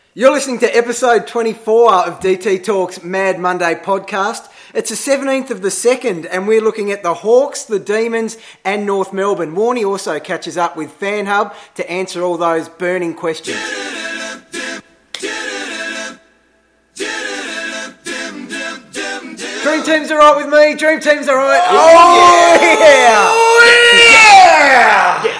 You're listening to episode 24 of DT Talk's Mad Monday podcast. It's the 17th of the 2nd and we're looking at the Hawks, the Demons and North Melbourne. Warnie also catches up with FanHub to answer all those burning questions. Dream Team's alright with me, Dream Team's alright. Oh yeah!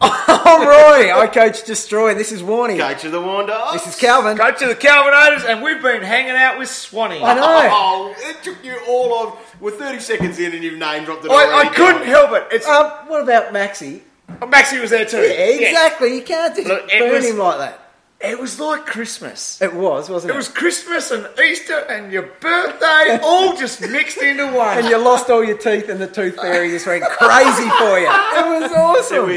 I'm Roy, I coach Destroy. This is Warnie. Coach of the Wanderers. This is Calvin. Coach of the Calvinators, and we've been hanging out with Swanee. I know. Oh, it took you all of... We're 30 seconds in and you've name dropped it I couldn't help it. It's What about Maxi? Maxie was there too. Yeah, exactly. You can't just Look, burn him like that. It was like Christmas. It was, wasn't it? It was Christmas and Easter and your birthday all just mixed into one. And you lost all your teeth and the tooth fairy just went crazy for you. It was awesome. So we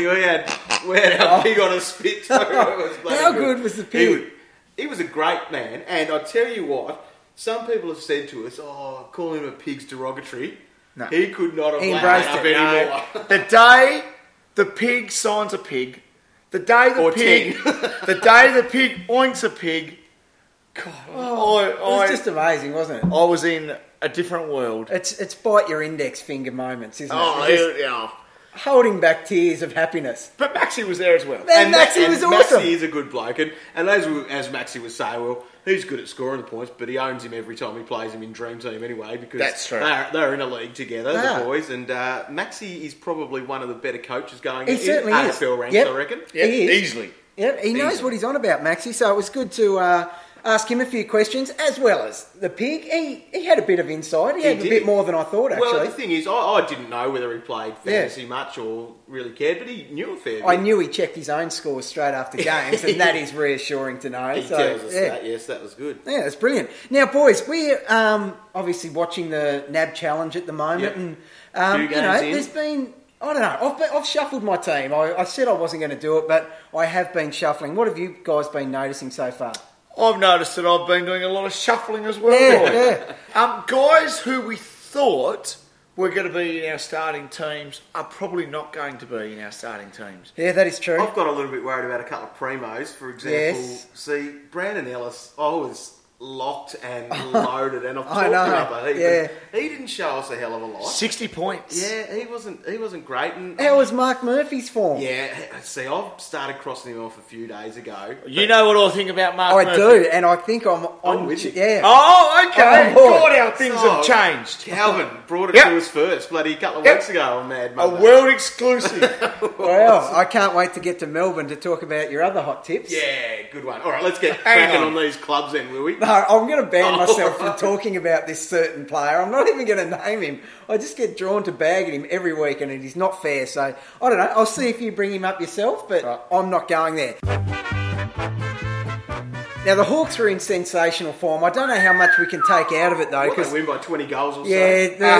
had our pig on a spit. So it was bloody How good was the pig? He was a great man. And I tell you what, some people have said to us, calling him a pig's derogatory. No. He could not have He laid embraced up it. anymore. The day the pig signs a pig, the day the Or pig, the day the pig oinks a pig, God, It was just amazing, wasn't it? I was in a different world. It's bite your index finger moments, isn't it? Oh, Just yeah. holding back tears of happiness. But Maxie was there as well. And Maxi was awesome. Maxi is a good bloke. And as Maxi was saying, well, he's good at scoring the points, but he owns him every time he plays him in Dream Team anyway, because That's true. they're in a league together, Yeah. the boys. And Maxi is probably one of the better coaches going He in certainly is. AFL ranks, Yep. I reckon. Yeah, He is. easily. Yeah, he knows what he's on about, Maxi, so it was good to ask him a few questions, as well as the pig. He had a bit of insight. He had a did. bit more than I thought, actually. Well, the thing is, I didn't know whether he played fantasy much or really cared, but he knew a fair bit. I knew he checked his own scores straight after games, and that is reassuring to know. He tells us that, yes, that was good. Yeah, it's brilliant. Now, boys, we're obviously watching the NAB Challenge at the moment, Yep. and Few games in. there's been, I don't know, I've shuffled my team. I said I wasn't going to do it, but I have been shuffling. What have you guys been noticing so far? I've noticed that I've been doing a lot of shuffling as well. Yeah. Guys who we thought were going to be in our starting teams are probably not going to be in our starting teams. Yeah, that is true. I've got a little bit worried about a couple of primos. For example, Yes. see, Brandon Ellis, I was locked and loaded, and I've I talked know, him up a heap. yeah. and He didn't show us a hell of a lot. 60 points. Yeah, he wasn't great. And How was Mark Murphy's form? yeah, see, I've started crossing him off a few days ago. You know what I think about Mark I Murphy? do, and I think I'm on with you. Yeah. Oh, okay. I'm on board. God, how things have changed. Calvin brought it Yep. to us first, bloody a couple of Yep. weeks ago on Mad A Monday. world exclusive. Well, I can't wait to get to Melbourne to talk about your other hot tips. Yeah, good one. All right, let's get Hang cracking on. on these clubs then, will we? No, I'm going to ban myself from right. talking about this certain player. I'm not even going to name him. I just get drawn to bagging him every week, and it is not fair. So, I don't know. I'll see if you bring him up yourself, but Right. I'm not going there. Now, the Hawks were in sensational form. I don't know how much we can take out of it, though. What, they win by 20 goals or so? Yeah,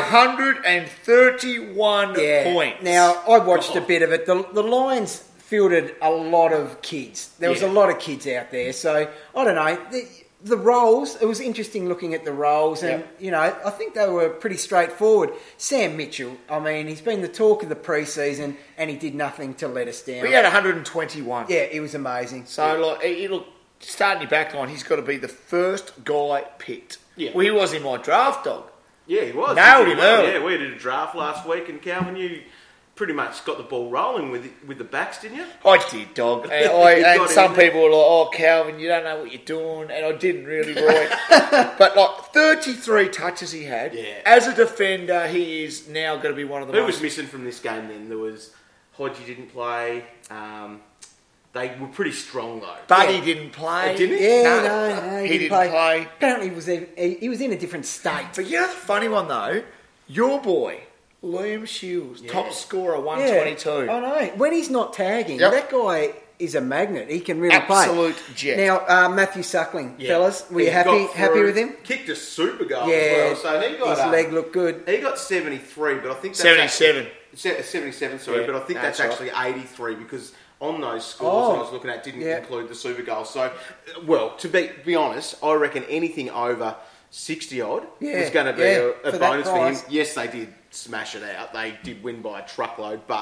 131 points. Now, I watched a bit of it. The Lions fielded a lot of kids. There was a lot of kids out there. So, I don't know. The roles, it was interesting looking at the roles, and, I think they were pretty straightforward. Sam Mitchell, I mean, he's been the talk of the pre-season, and he did nothing to let us down. We had 121. Yeah, it was amazing. So, starting your back line, he's got to be the first guy picked. Yeah. Well, he was in my draft dog. Yeah, he was. Nailed He him did well. early. Yeah, we did a draft last week, and Calvin, you pretty much got the ball rolling with the backs, didn't you? I did, dog. And, You got and some him there. people were like, oh, Calvin, you don't know what you're doing. And I didn't really, Roy. But, 33 touches he had. Yeah. As a defender, he is now going to be one of the Who most... was missing from this game then? There was Hodgie didn't play. They were pretty strong though. Buddy didn't play. Didn't he? Yeah, No, no, he didn't play. Apparently, he was in a different state. But you know the funny one, though? Your boy, Liam Shields, top scorer, 122. I know. When he's not tagging, Yep. that guy is a magnet. He can really Absolute play. jet. Now, Matthew Suckling, Yeah. fellas, were you He got happy through, with him? Kicked a super goal Yeah, as well. So he got his leg looked good. He got 73, but I think that's 77. 77, sorry, Yeah, but I think that's that's actually 83 because on those scores Oh, I was looking at didn't yeah. include the super goal. So, well, to be honest, I reckon anything over 60 odd Yeah, was going to be yeah, a for that bonus for him. price. Yes, they did smash it out. They did win by a truckload, but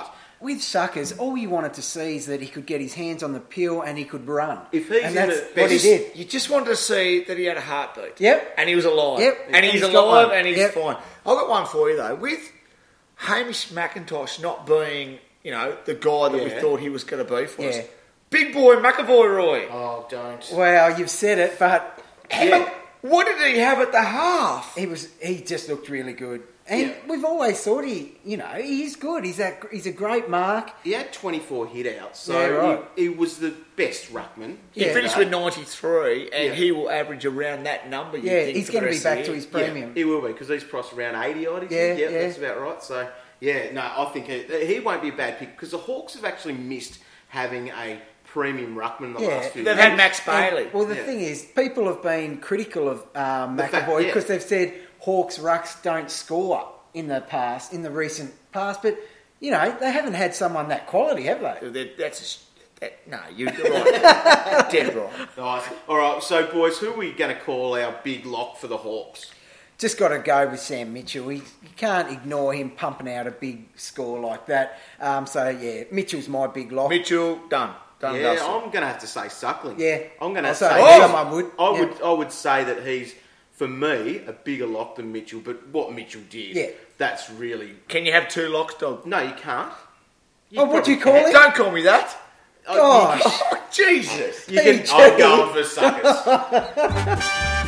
with Suckers, all you wanted to see is that he could get his hands on the pill and he could run. If he's and in that's the what he best- did. You just wanted to see that he had a heartbeat. Yep. And he was alive. Yep. And And he's he's got alive one. and he's Yep. fine. I've got one for you, though. With Hamish McIntosh not being, the guy that we Yeah. thought he was going to be for us. Yeah. Big boy McAvoy Roy. Oh, don't. Well, you've said it, but What did he have at the half? he just looked really good. And Yeah. we've always thought he's good. He's a great mark. He had 24 hit outs, so Yeah, right. he was the best ruckman. He Yeah. finished with 93, and Yeah. he will average around that number. You Yeah, think, he's for the going to be rest of back the to year. his premium. Yeah, he will be, because he's priced around 80 odd. Yeah, Yeah, yeah. that's about right. So, I think he won't be a bad pick, because the Hawks have actually missed having a premium ruckman in the last few They've years. had Max Bailey. Well, the Yeah. thing is, people have been critical of fact, McAvoy yeah. because they've said Hawks rucks don't score in the recent past. But they haven't had someone that quality, have they? No, you're right. Dead right. Nice. All right, so boys, who are we going to call our big lock for the Hawks? Just got to go with Sam Mitchell. You can't ignore him pumping out a big score like that. Mitchell's my big lock. Mitchell, done. Done. Yeah, dusted. I'm going to have to say Suckling. Yeah. I'm going to I'll say say someone would. I would say that he's, for me, a bigger lock than Mitchell. But what Mitchell did, Yeah. that's really Can you have two locks, dog? no, you can't. What do you call probably it? Don't call me that. Gosh. Oh, Jesus. You can, PG. I'm going for Suckers.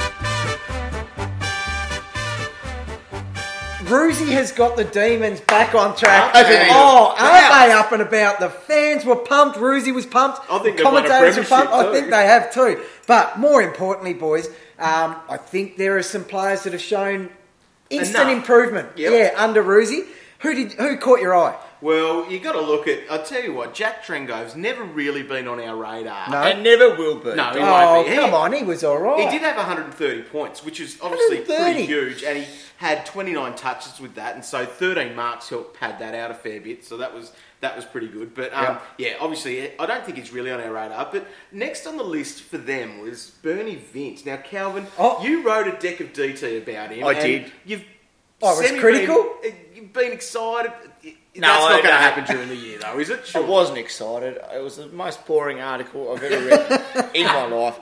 Roosie has got the Demons back on track. I think Are Wow. they up and about? The fans were pumped. Roosie was pumped. I think the they've won a commentators were pumped. premiership I think too. they have too. But more importantly, boys, I think there are some players that have shown instant Enough. improvement. Yep. Yeah, under Roosie. Who caught your eye? Well, you got to look at. I'll tell you what, Jack Trengove's never really been on our radar. No. And never will be. No, he Oh, won't be. come on, he was all right. He did have 130 points, which is obviously 130. pretty huge, and he had 29 touches with that, and so 13 marks helped pad that out a fair bit. So that was pretty good. But obviously, I don't think he's really on our radar. But next on the list for them was Bernie Vince. Now, Calvin, you wrote a deck of DT about him. I and did. You've I was critical? You've been excited. No, That's not going to no. happen during the year, though, is it? I Sure. wasn't excited. It was the most boring article I've ever read in my life.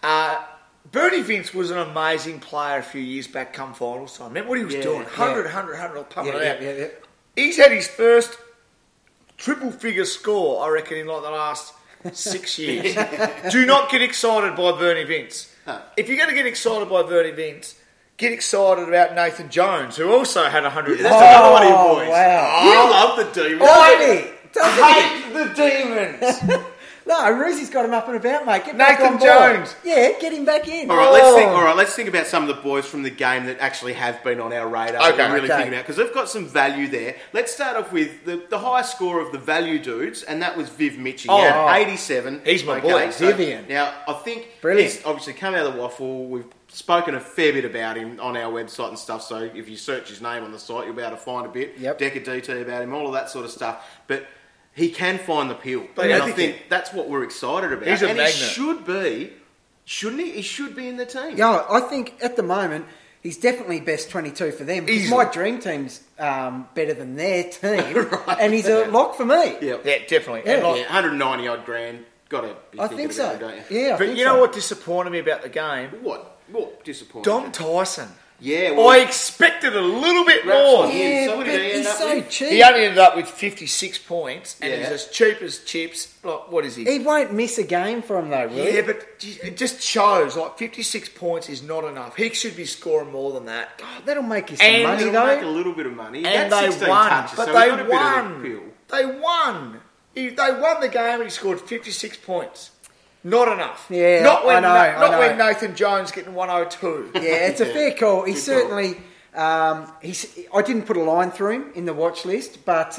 Bernie Vince was an amazing player a few years back come finals time. Remember what he was doing? 100, pumping it out. Yeah. He's had his first triple figure score, I reckon, in like the last 6 years. Do not get excited by Bernie Vince. No. If you're going to get excited by Bernie Vince, get excited about Nathan Jones, who also had 100. That's another one of your boys. wow. You love the Demons. Doesn't he? Doesn't he? hate the Demons. No, Roosie's got him up and about, mate. Get back Nathan on board. Jones. Yeah, get him back in. All right, let's think about some of the boys from the game that actually have been on our radar. Okay, that we're really okay. thinking about, because they've got some value there. Let's start off with the highest score of the value dudes, and that was Viv Mitchie. He had 87. He's my boy, Vivian. Now, I think Brilliant. he's obviously come out of the waffle. We've spoken a fair bit about him on our website and stuff, so if you search his name on the site, you'll be able to find a bit. Yep. Deck of DT about him, all of that sort of stuff. But he can find the pill. But And I I think think that's what we're excited about. He's a and magnet. he should be, shouldn't he? He should be in the team. Yeah, I think at the moment he's definitely best 22 for them. Because Easily. my dream team's better than their team, and he's a lock for me. Yep. Yeah, definitely. Yeah. And like, Yeah, 190 odd grand. Got to be I thinking think about so. it, don't you? Yeah, I but think you know so. what disappointed me about the game? What disappointing? Dom Tyson. Yeah, well, I expected a little bit Raps more. on him. Yeah, So what but did he end he's up so with? cheap. He only ended up with 56 points, and Yeah. he's as cheap as chips. Like, what is he? He won't miss a game for him though, will he? Yeah, but it just shows like 56 points is not enough. He should be scoring more than that. Oh, that'll make you some And money He'll make a though. little bit of money. He And had they 16 won, touches, but so they he got a bit of a won. pill. They won. They won the game, and he scored 56 points. Not enough. Yeah, not when, I know. when Nathan Jones getting 102. Yeah, it's a fair call. He's Good call. certainly. I didn't put a line through him in the watch list, but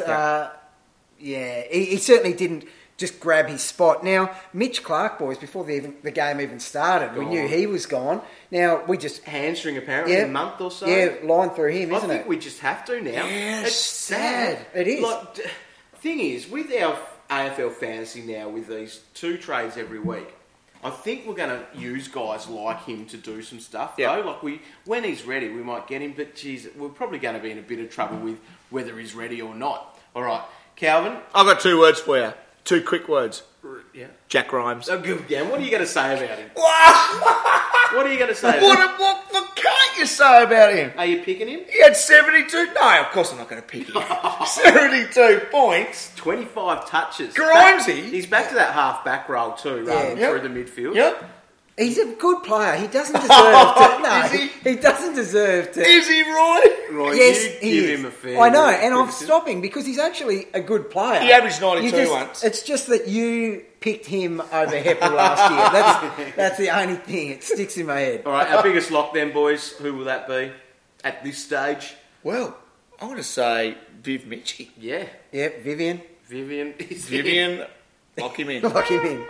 he certainly didn't just grab his spot. Now, Mitch Clark, boys, before the game even started, we knew he was gone. Now we just Hamstring apparently Yeah. a month or so. yeah line through him, I isn't think it? we just have to now. Yeah, It's sad. sad. It is. Like, thing is, with our AFL fantasy now, with these 2 trades every week, I think we're going to use guys like him to do some stuff. Yeah. Though, like when he's ready, we might get him. But geez, we're probably going to be in a bit of trouble with whether he's ready or not. All right, Calvin? I've got 2 words for you. 2 quick words. Yeah. Jack Grimes. Oh, good again. What are you going to say about him? What What are you going to say about him? can't you say about him? Are you picking him? He had 72. No, of course I'm not going to pick him. 72 points. 25 touches. Grimesy? He's back to that half-back role too, rather than Yeah. through the midfield. Yep. He's a good player. He doesn't deserve to. No, Is he? he doesn't deserve to. Is he, Roy? Roy, Yes, you he give is. him a fair I know, bit of and I'm criticism. stopping because he's actually a good player. He averaged 92 You just- once. It's just that you picked him over Heppel last year. That's the only thing. It sticks in my head. All right, our biggest lock then, boys. Who will that be at this stage? Well, I'm going to say Viv Mitchie. Yeah, Yep, Vivian. Vivian is Vivian, lock him in. Lock him in.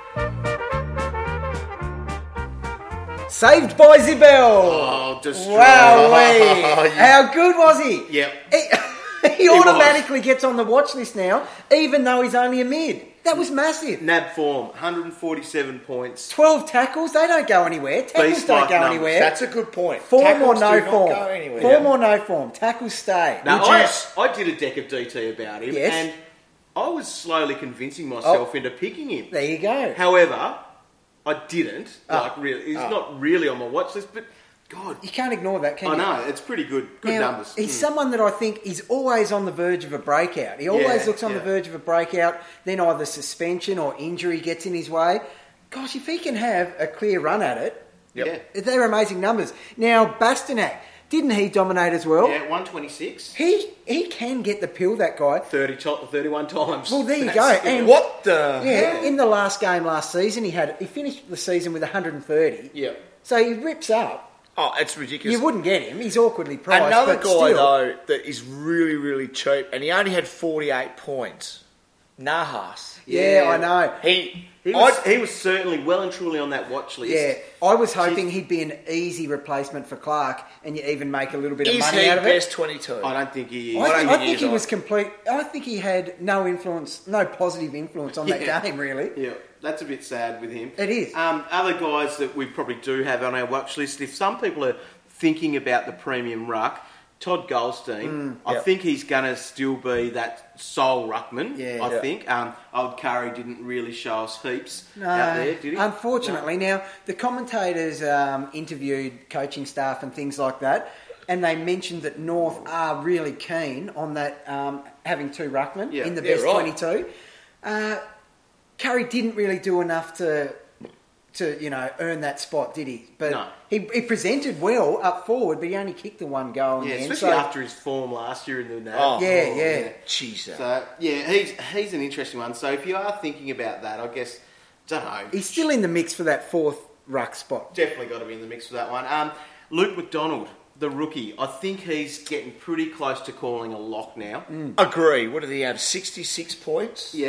Saved by Zibel. Oh, destroyed. Wow, how good was he? Yep. He automatically gets on the watch list now, even though he's only a mid. That was massive. NAB form, 147 points. 12 tackles, they don't go anywhere. Tackles Beast-like don't go numbers. anywhere. That's a good point. Form Tackles or no do not form. go anywhere. Form or no form. Tackles stay. Now, Would you- I did a deck of DT about him, Yes. and I was slowly convincing myself into picking him. There you go. However, I didn't. Oh. Really, he's not really on my watch list, but God, You can't ignore that, can I you? know it's pretty good. Good Now, numbers. He's someone that I think is always on the verge of a breakout. He always Yeah, looks on the yeah. verge of a breakout. Then either suspension or injury gets in his way. Gosh, if he can have a clear run at it, Yeah, they're amazing numbers. Now, Bastanak, didn't he dominate as well? yeah, 126, He can get the pill, that guy. 31 times. Well, there you That's go. still- And What the? Yeah, in the last game last season, he finished the season with 130. Yeah. So he rips up. Oh, it's ridiculous. You wouldn't get him. He's awkwardly priced. Another but guy, still, though, that is really, really cheap, and he only had 48 points. Nahas. Yeah, Yeah. I know. He was certainly well and truly on that watch list. Yeah, I was hoping he'd be an easy replacement for Clark, and you even make a little bit of Is money he out of best it. 22? I don't think he is. I think he is was on. complete. I think he had no influence, no positive influence on Yeah. that game, really. Yeah, that's a bit sad with him. It is. Other guys that we probably do have on our watch list, if some people are thinking about the premium ruck, Todd Goldstein, I yep. think he's going to still be that sole ruckman, Yeah. I Yeah. think. Old Curry didn't really show us heaps No, out there, did he? unfortunately. Now, the commentators interviewed coaching staff and things like that, and they mentioned that North are really keen on that having 2 ruckmen Yeah. in the Yeah, best right. 22. Curry didn't really do enough to earn that spot, did he? But No. he presented well up forward, but he only kicked the one goal in Yeah, the end. especially So, after his form last year in the NAB. Oh, yeah. Jesus. So, yeah, he's an interesting one. So if you are thinking about that, I guess, don't know. he's still in the mix for that 4th ruck spot. Definitely got to be in the mix for that one. Luke McDonald, the rookie, I think he's getting pretty close to calling a lock now. Agree. What did he have? 66 points? Yeah.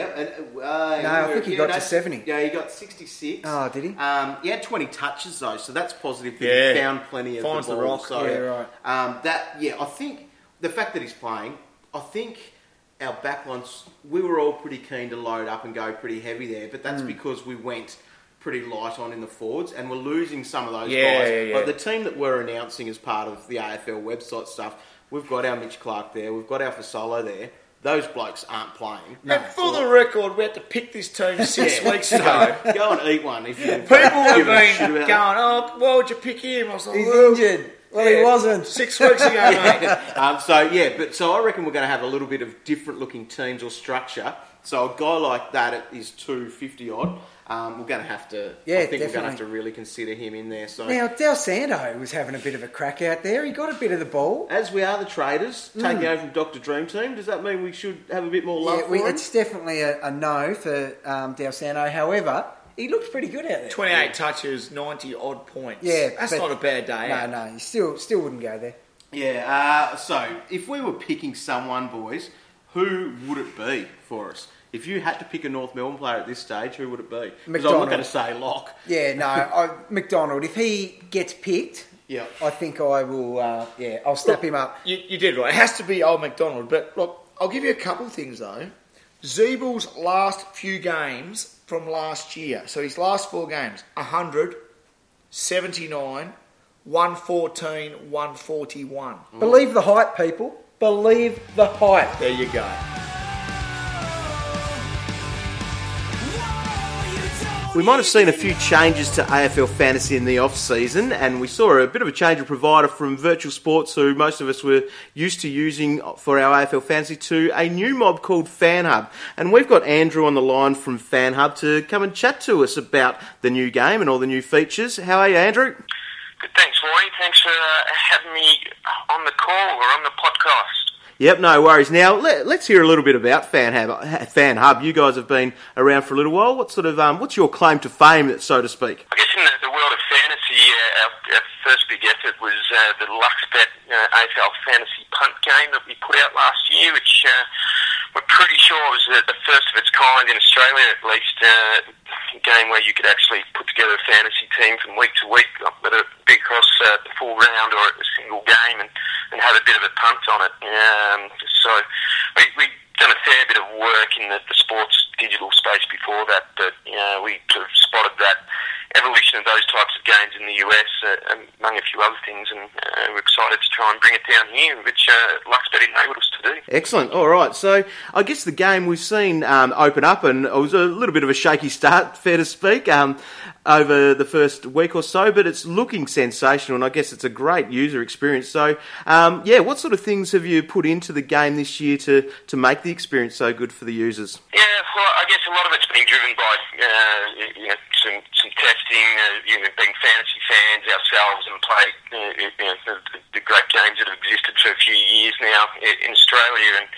I think he got to 70. Yeah, he got 66. Oh, did he? He had 20 touches though, so that's positive. That Yeah. He found plenty of Finds the the ball. rock. So, Yeah, right. I think the fact that he's playing, I think our backlines, we were all pretty keen to load up and go pretty heavy there, but that's because we went pretty light on in the forwards, and we're losing some of those Yeah, guys. yeah, yeah. Like the team that we're announcing as part of the AFL website stuff, we've got our Mitch Clark there, we've got our Fasolo there. Those blokes aren't playing. And for the record, we had to pick this team 6 weeks ago. Go and eat one if you. People have give a shit been about going, oh, why would you pick him? I was like, He's well, injured. Well, he wasn't. 6 weeks ago, mate. So I reckon we're going to have a little bit of different looking teams or structure. So a guy like that is 250 odd. We're going to have to. Yeah, I think we're going to definitely. have to really consider him in there. So Now, Del Sando was having a bit of a crack out there. He got a bit of the ball. as we are the traders taking over from Dr. Dream Team, does that mean we should have a bit more love for him? It's definitely a no for Del Sando. However, he looks pretty good out there. 28 touches, 90 odd points. Yeah, That's but- not a bad day. out. No, he still wouldn't go there. Yeah. So if we were picking someone, boys, who would it be for us? If you had to pick a North Melbourne player at this stage, who would it be? Because I'm not McDonald. going to say lock. Yeah, no, McDonald. If he gets picked, Yeah. I think I will. I'll snap him up. You did right. It has to be old McDonald. But look, I'll give you a couple of things though. Zeebel's last few games from last year. So his last 4 games: 100, 79, 114, 141. Believe the hype, people. Believe the hype. There you go. We might have seen a few changes to AFL Fantasy in the off-season, and we saw a bit of a change of provider from Virtual Sports, who most of us were used to using for our AFL Fantasy, to a new mob called FanHub. And we've got Andrew on the line from FanHub to come and chat to us about the new game and all the new features. How are you, Andrew? Good, thanks, Rory. Thanks for having me on the call or on the podcast. Yep, no worries. Now, let's hear a little bit about FanHub. You guys have been around for a little while. What sort of, what's your claim to fame, so to speak? I guess in the world of fantasy, our first big effort was the LuxBet AFL Fantasy Punt game that we put out last year, which we're pretty sure was the first of its kind in Australia, at least. A game where you could actually put together a fantasy team from week to week, whether it be across the full round or a single game, and have a bit of a punt on it. So we've done a fair bit of work in the sports digital space before that, but we sort of spotted that evolution of those types of games in the US, among a few other things, and we're excited to try and bring it down here, which LuxBet enabled us to do. Excellent. All right. So I guess the game we've seen open up, and it was a little bit of a shaky start, fair to speak, over the first week or so, but it's looking sensational, and I guess it's a great user experience. So, what sort of things have you put into the game this year to make the experience so good for the users? Yeah, well, I guess a lot of it's been driven by some testing, being fantasy fans ourselves, and played the great games that have existed for a few years now in Australia, and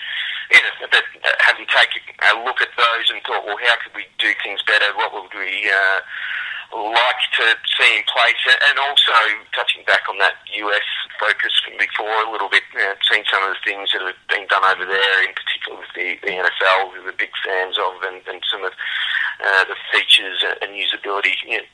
having taken a look at those and thought, well, how could we do things better? What would we like to see in place? And also touching back on that US focus from before a little bit, seeing some of the things that have been done over there, in particular with the NFL, who we're big fans of, and some of the features and usability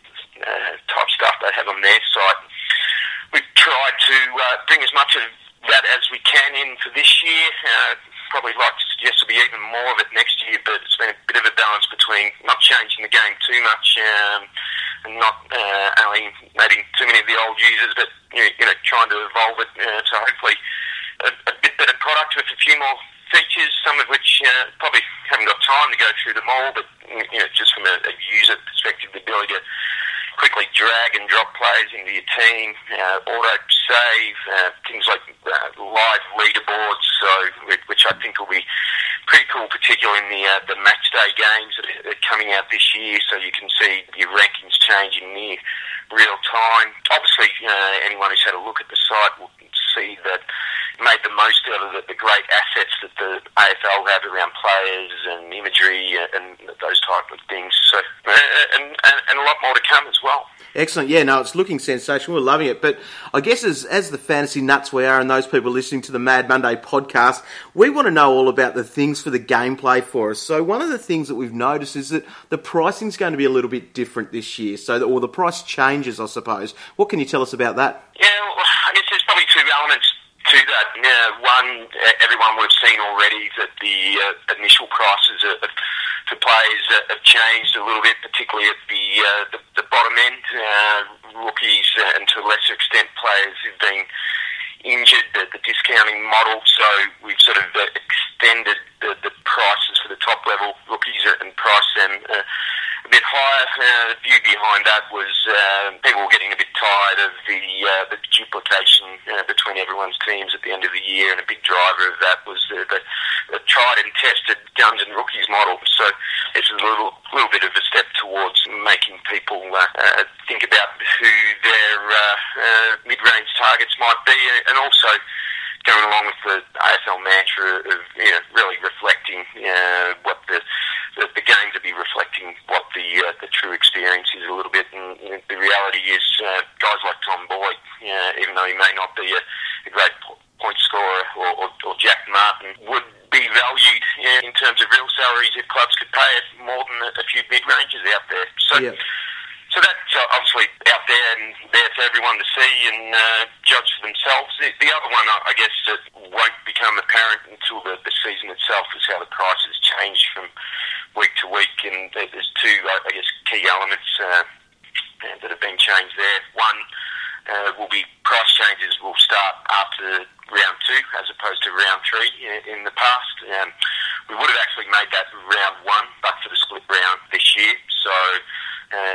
type stuff they have on their site. We've tried to bring as much of that as we can in for this year. Probably like to suggest there'll be even more of it next year, but it's been a bit of a balance between not changing the game too much and not alienating too many of the old users, but trying to evolve it to hopefully a bit better product with a few more features, some of which probably haven't got time to go through them all, but just from a user perspective, the ability to quickly drag and drop players into your team, auto save, things like live leaderboards, which I think will be pretty cool, particularly in the match day games that are coming out this year, so you can see your rankings changing near real time. Obviously, anyone who's had a look at the site will see that made the most out of the great assets that the AFL have around players and imagery and those type of things. So, and a lot more to come as well. Excellent. Yeah, no, it's looking sensational. We're loving it. But I guess as the fantasy nuts we are, and those people listening to the Mad Monday podcast, we want to know all about the things for the gameplay for us. So one of the things that we've noticed is that the pricing is going to be a little bit different this year. Or the price changes, I suppose. What can you tell us about that? Yeah, well, I guess there's probably two elements to that. One, everyone would have seen already that the initial prices for players have changed a little bit, particularly at the bottom end. Rookies and to a lesser extent players who've been injured, the discounting model. So we've sort of extended the prices for the top level rookies and priced them a bit higher. The view behind that was people were getting a bit tired of the duplication between everyone's teams at the end of the year, and a big driver of that was the tried and tested guns and rookies model. So this is a little bit of a step towards making people think about who their mid-range targets might be, and also going along with the AFL mantra of really reflecting what the game to be reflecting what the true experience is a little bit. And the reality is guys like Tom Boyd, even though he may not be a great point scorer or Jack Martin, would be valued in terms of real salaries if clubs could pay it more than a few mid-ranges out there. So. Yeah. So that's obviously out there and there for everyone to see and judge for themselves. The other one, I guess, that won't become apparent until the season itself is how the prices change from week to week. And there's two, I guess, key elements that have been changed there. One will be price changes will start after round 2 as opposed to round 3 in the past. We would have actually made that round 1, but for the split round this year. So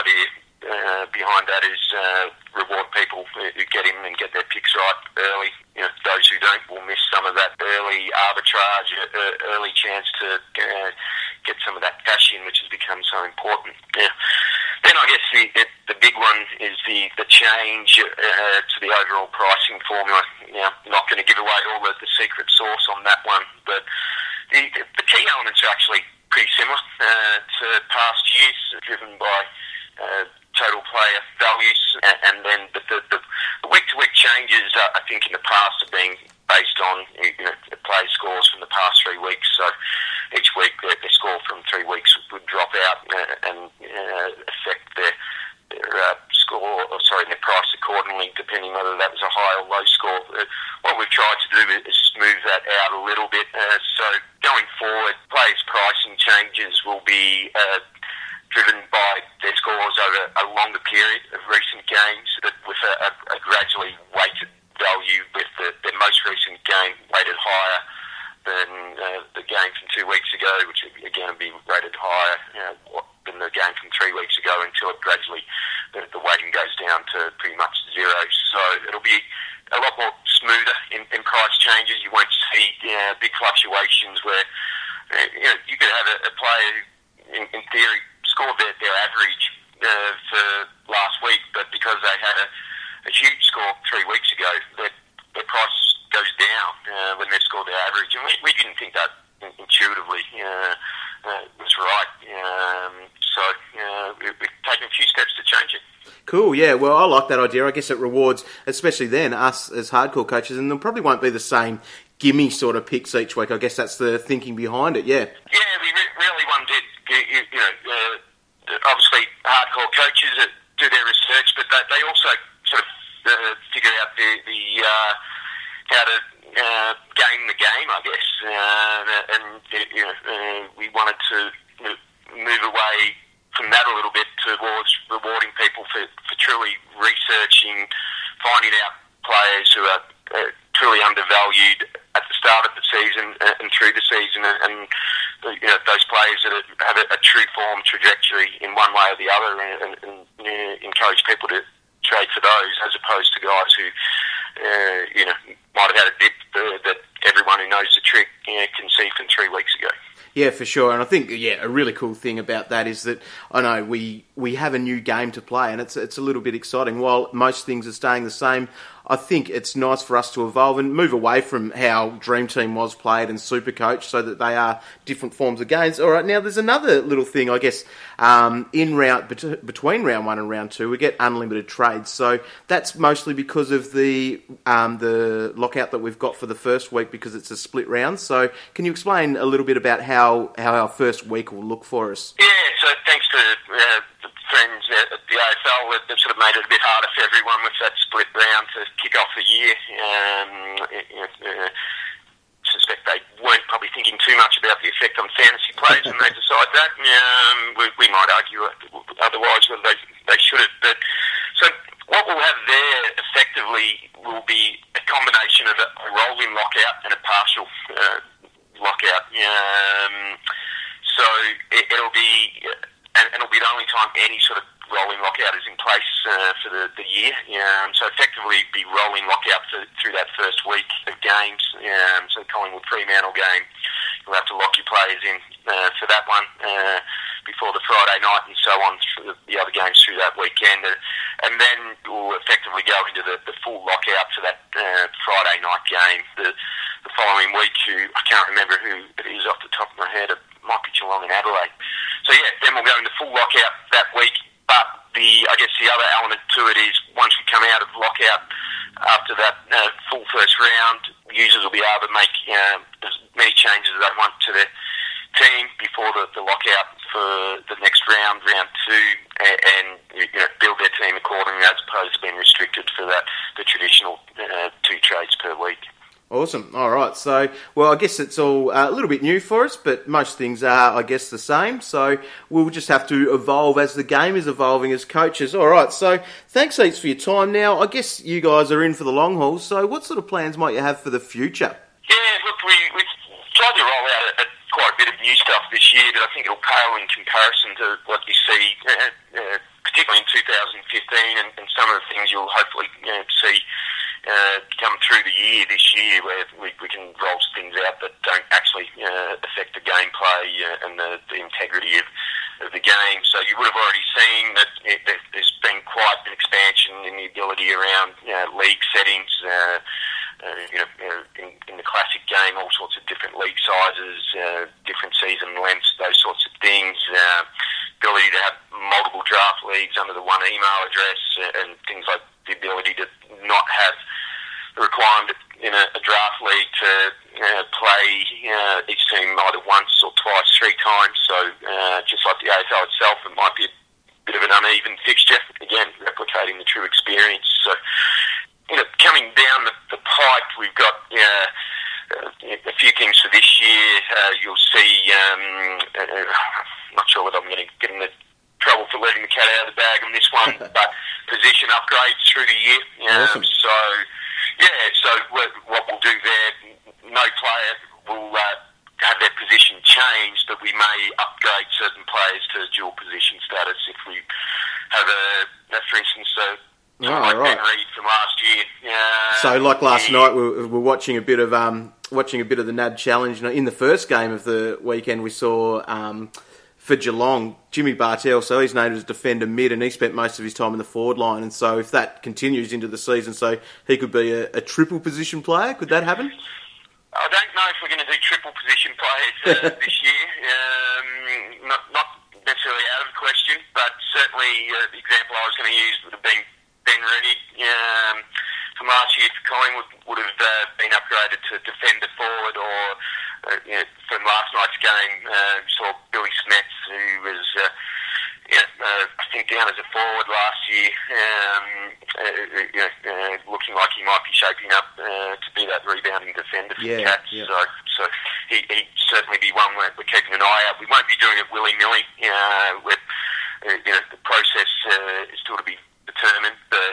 idea behind that is reward people who get in and get their picks right early. Those who don't will miss some of that early arbitrage, early chance to get some of that cash in, which has become so important. Yeah. Then I guess the big one is the change to the overall pricing formula. I'm not going to give away all the secret sauce on that one, but the key elements are actually pretty similar to past years, driven by total player values, and then the week-to-week changes, I think, in the past have been based on the player scores from the past 3 weeks. So each week their score from 3 weeks would drop out and affect their score, their price accordingly, depending whether that was a high or low score. What we've tried to do is smooth that out a little bit. So going forward, players' pricing changes will be driven by their scores over a longer period of recent games, but with a gradually weighted value, with the most recent game weighted higher than the game from 2 weeks ago, which again will be rated higher than the game from 3 weeks ago, until it gradually the weighting goes down to pretty much zero. So it'll be a lot more smoother in price changes. You won't see big fluctuations where you could have a player who, in theory, scored their average for last week, but because they had a huge score 3 weeks ago, their price goes down when they scored their average. And we didn't think that intuitively was right. So we've taken a few steps to change it. Cool, yeah. Well, I like that idea. I guess it rewards, especially then, us as hardcore coaches, and there probably won't be the same gimme sort of picks each week. I guess that's the thinking behind it, yeah. Yeah, we really wanted, obviously hardcore coaches that do their research, but they also sort of figure out how to game the game, I guess. And we wanted to move away from that a little bit towards rewarding people for truly researching, finding out players who are truly undervalued at the start of the season and through the season, and those players that have a true form trajectory in one way or the other, and encourage people to trade for those, as opposed to guys who might have had a dip that everyone who knows the trick can see from 3 weeks ago. Yeah, for sure. And I think, a really cool thing about that is that, I know, we have a new game to play, and it's a little bit exciting. While most things are staying the same, I think it's nice for us to evolve and move away from how Dream Team was played and Supercoach, so that they are different forms of games. All right, now there's another little thing, I guess, between round 1 and round 2, we get unlimited trades. So that's mostly because of the lockout that we've got for the first week, because it's a split round. So can you explain a little bit about how our first week will look for us? Yeah, so thanks to the friends at the AFL, they've sort of made it a bit harder for everyone with that split round to kick off the year. Suspect they weren't probably thinking too much about the effect on fantasy players when they decide that. We might argue otherwise whether they should have. But so what we'll have there effectively will be a combination of a rolling lockout and a partial lockout. So it'll be the only time any sort of rolling lockout is in place for the year. So effectively be rolling lockout through that first week of games. So the Collingwood Fremantle game, you'll have to lock your players in for that one before the Friday night, and so on for the other games through that weekend. And then we'll effectively go into the full lockout for that Friday night game the following week. I can't remember who it is off the top of my head. It might be Geelong and Adelaide. So yeah, then we'll go into full lockout that week. But I guess the other element to it is, once we come out of lockout after that full first round, users will be able to make as many changes as they want to their team before the lockout for the next round 2, and build their team accordingly, as opposed to being restricted for the traditional 2 trades per week. Awesome. All right. So, well, I guess it's all a little bit new for us, but most things are, I guess, the same. So we'll just have to evolve as the game is evolving as coaches. All right. So thanks heaps for your time. Now, I guess you guys are in for the long haul. So what sort of plans might you have for the future? Yeah, look, we've tried to roll out quite a bit of new stuff this year, but I think it'll pale in comparison to what you see, particularly in 2015, and some of the things you'll hopefully see come through the year this year, where we can roll things out that don't actually affect the gameplay and the integrity of the game. So you would have already seen that there's been quite an expansion in the ability around league settings. In the classic game, all sorts of different league sizes, different season lengths, those sorts of things. Ability to have multiple draft leagues under the one email address, and things like the ability to not have the requirement in a draft league to play each team either once or twice, 3 times. So just like the AFL itself, it might be a bit of an uneven fixture. Again, replicating the true experience. So, coming down the pipe, we've got a few things for this year. You'll see, I'm not sure whether I'm going to get into trouble for letting the cat out of the bag on this one, but position upgrades through the year. Awesome. So what we'll do there, no player will have their position changed, but we may upgrade certain players to dual position status if we have for instance, like Ben Reid from last year. So, like last night, we were watching a bit of the NAB Challenge. In the first game of the weekend, we saw for Geelong, Jimmy Bartell. So he's named as defender mid, and he spent most of his time in the forward line. And so, if that continues into the season, so he could be a triple position player. Could that happen? I don't know if we're going to do triple position players this year. Not necessarily out of the question, but certainly the example I was going to use would have been Ben Reid from last year for Collingwood would have been upgraded to defender forward, or from last night's game saw Billy Smets, who was I think down as a forward last year, looking like he might be shaping up to be that rebounding defender for the Cats. Yeah. So he'd certainly be one we're keeping an eye out. We won't be doing it willy-nilly. The process is still to be determined, but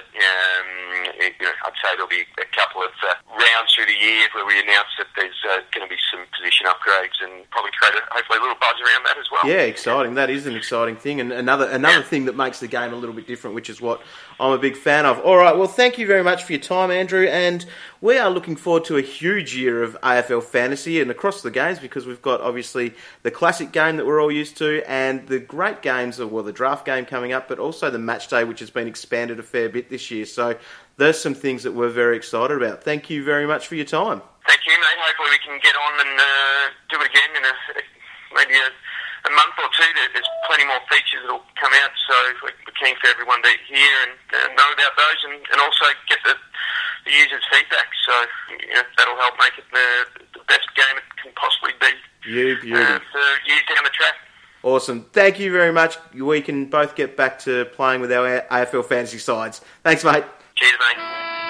I'd say there'll be a couple of rounds through the year where we announce that there's going to be some position upgrades, and probably create hopefully a little buzz around that as well. Yeah, exciting. That is an exciting thing, and another thing that makes the game a little bit different, which is what I'm a big fan of. All right, well, thank you very much for your time, Andrew, and we are looking forward to a huge year of AFL fantasy and across the games, because we've got obviously the classic game that we're all used to, and the great games of the draft game coming up, but also the match day, which has been expanded a fair bit this year. So there's some things that we're very excited about. Thank you very much for your time. Thank you, mate. Hopefully we can get on and do it again in maybe a month or two. There's plenty more features that will come out, so we're keen for everyone to hear and know about those, and also get the users' feedback. So that'll help make it the best game it can possibly be for years down the track. Awesome. Thank you very much. We can both get back to playing with our AFL fantasy sides. Thanks, mate. Cheers, mate.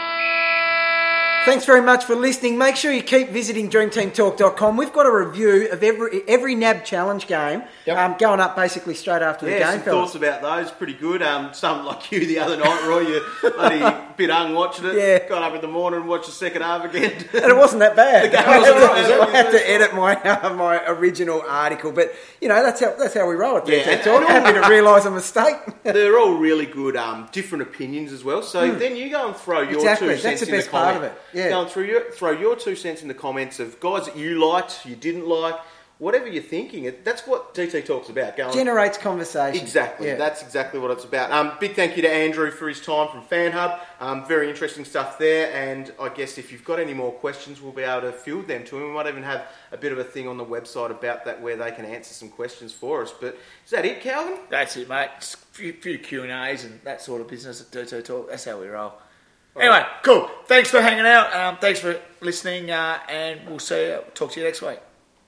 Thanks very much for listening. Make sure you keep visiting DreamTeamTalk.com. We've got a review of every NAB Challenge game going up basically straight after the game. Some thoughts about those, pretty good. Some like you the other night, Roy, you bloody bit hung watching it. Yeah. Got up in the morning and watched the second half again. And it wasn't that bad. The game wasn't right. I had to edit my original article, but that's how we roll at DreamTeam Talk. Happy to realise a mistake. They're all really good, different opinions as well. So then you go and throw your 2 cents in the comment. That's the best part of it. Yeah. Go and throw your 2 cents in the comments of guys that you liked, you didn't like, whatever you're thinking. That's what DT Talk's about. Generates conversation. Exactly. Yeah. That's exactly what it's about. Big thank you to Andrew for his time from FanHub. Very interesting stuff there. And I guess if you've got any more questions, we'll be able to field them to him. We might even have a bit of a thing on the website about that where they can answer some questions for us. But is that it, Calvin? That's it, mate. Just a few Q&As and that sort of business at DT Talk. That's how we roll. Anyway, cool. Thanks for hanging out. Thanks for listening, and we'll talk to you next week.